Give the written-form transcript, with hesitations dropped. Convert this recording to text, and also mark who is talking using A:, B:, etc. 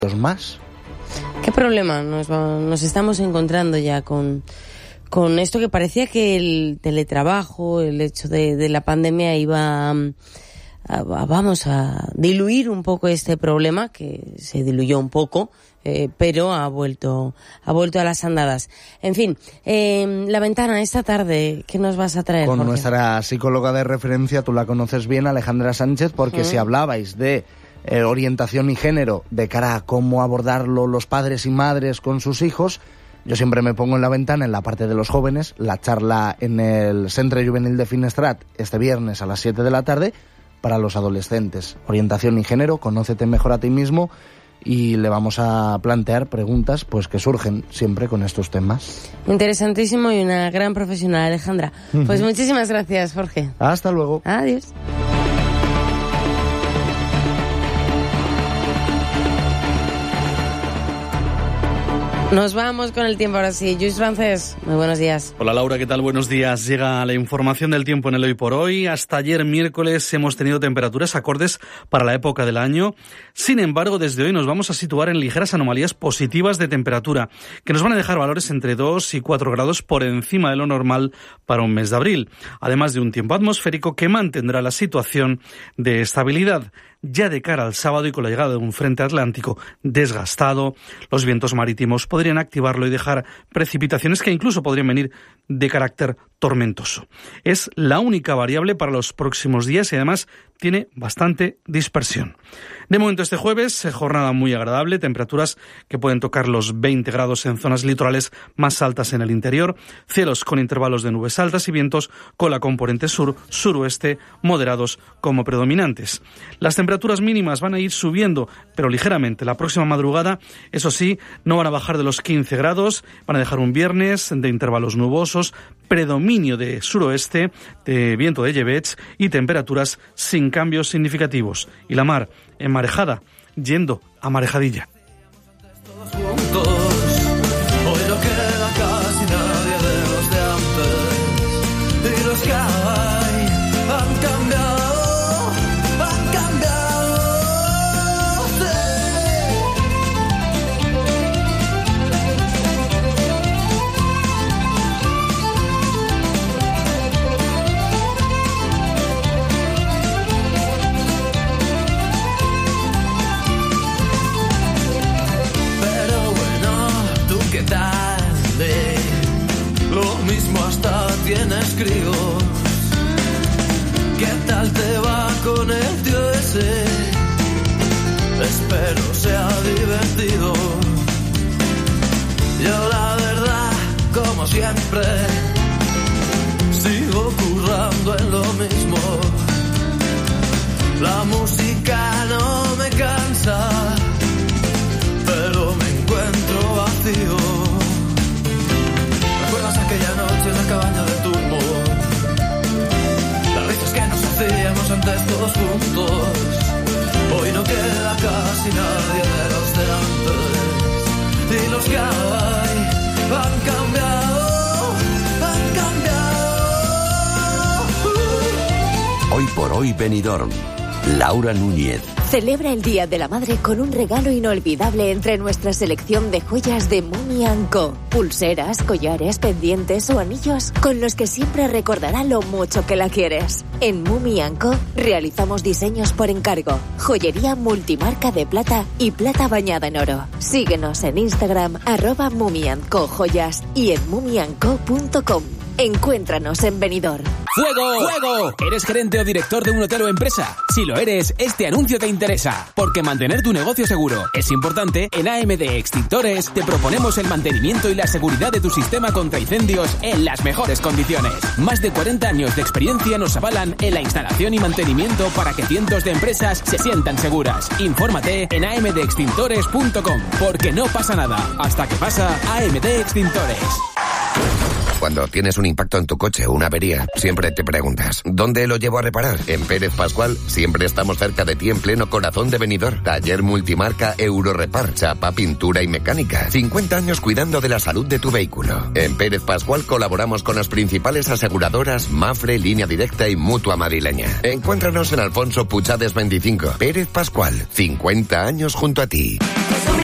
A: más.
B: ¿Qué problema nos estamos encontrando ya con esto que parecía que el teletrabajo, el hecho de la pandemia iba a diluir un poco este problema, que se diluyó un poco, pero ha vuelto a las andadas. En fin, La Ventana, esta tarde, ¿qué nos vas a traer,
A: Con
B: Jorge?
A: nuestra psicóloga de referencia, tú la conoces bien, Alejandra Sánchez, porque si hablabais de orientación y género de cara a cómo abordarlo los padres y madres con sus hijos, yo siempre me pongo en La Ventana, en la parte de los jóvenes, la charla en el Centre Juvenil de Finestrat este viernes a las 7 de la tarde para los adolescentes. Orientación y género, conócete mejor a ti mismo, y le vamos a plantear preguntas pues que surgen siempre con estos temas.
B: Interesantísimo y una gran profesional, Alejandra. Pues muchísimas gracias, Jorge.
A: Hasta luego.
B: Adiós. Nos vamos con el tiempo ahora sí. Lluís Francés, muy buenos días.
C: Hola Laura, ¿qué tal? Buenos días. Llega la información del tiempo en el Hoy por Hoy. Hasta ayer miércoles hemos tenido temperaturas acordes para la época del año. Sin embargo, desde hoy nos vamos a situar en ligeras anomalías positivas de temperatura, que nos van a dejar valores entre 2 y 4 grados por encima de lo normal para un mes de abril. Además de un tiempo atmosférico que mantendrá la situación de estabilidad. Ya de cara al sábado y con la llegada de un frente atlántico desgastado, los vientos marítimos podrían activarlo y dejar precipitaciones que incluso podrían venir de carácter tormentoso. Es la única variable para los próximos días y además tiene bastante dispersión. De momento este jueves, jornada muy agradable, temperaturas que pueden tocar los 20 grados en zonas litorales más altas en el interior, cielos con intervalos de nubes altas y vientos con la componente sur-suroeste moderados como predominantes. Las temperaturas mínimas van a ir subiendo, pero ligeramente. La próxima madrugada, eso sí, no van a bajar de los 15 grados, van a dejar un viernes de intervalos nubosos, predominio de suroeste, de viento de llevets y temperaturas sin cambios significativos. Y la mar enmarejada, yendo a marejadilla.
D: Hoy no queda casi nadie de los de antes, y los que hay han cambiado, han cambiado. ¿Qué tal? Lo mismo hasta tienes críos. ¿Qué tal te va con el tío ese? Espero sea divertido. Yo la verdad, como siempre, sigo currando en lo mismo. La música no me cansa, pero me encuentro vacío. ¿Recuerdas aquella noche en la cabaña de turbo? Las risas que nos hacíamos antes todos juntos. Hoy no queda casi nadie de los de antes, y los que hay han cambiado, han cambiado.
E: Hoy por hoy Benidorm. Laura Núñez.
F: Celebra el Día de la Madre con un regalo inolvidable entre nuestra selección de joyas de Mumi & Co. Pulseras, collares, pendientes o anillos con los que siempre recordará lo mucho que la quieres. En Mumi & Co. realizamos diseños por encargo, joyería multimarca de plata y plata bañada en oro. Síguenos en Instagram @Mumi&Co-joyas y en mumiandco.com. Encuéntranos en Benidorm.
G: ¡Fuego! ¡Fuego! ¿Eres gerente o director de un hotel o empresa? Si lo eres, este anuncio te interesa, porque mantener tu negocio seguro es importante. En AMD Extintores te proponemos el mantenimiento y la seguridad de tu sistema contra incendios en las mejores condiciones. Más de 40 años de experiencia nos avalan en la instalación y mantenimiento para que cientos de empresas se sientan seguras. Infórmate en amdextintores.com, porque no pasa nada hasta que pasa AMD Extintores.
H: Cuando tienes un impacto en tu coche o una avería, siempre te preguntas, ¿dónde lo llevo a reparar? En Pérez Pascual siempre estamos cerca de ti en pleno corazón de Benidorm. Taller multimarca Eurorepar, chapa, pintura y mecánica. 50 años cuidando de la salud de tu vehículo. En Pérez Pascual colaboramos con las principales aseguradoras Mafre, Línea Directa y Mutua Madrileña. Encuéntranos en Alfonso Puchades 25. Pérez Pascual, 50 años junto a ti.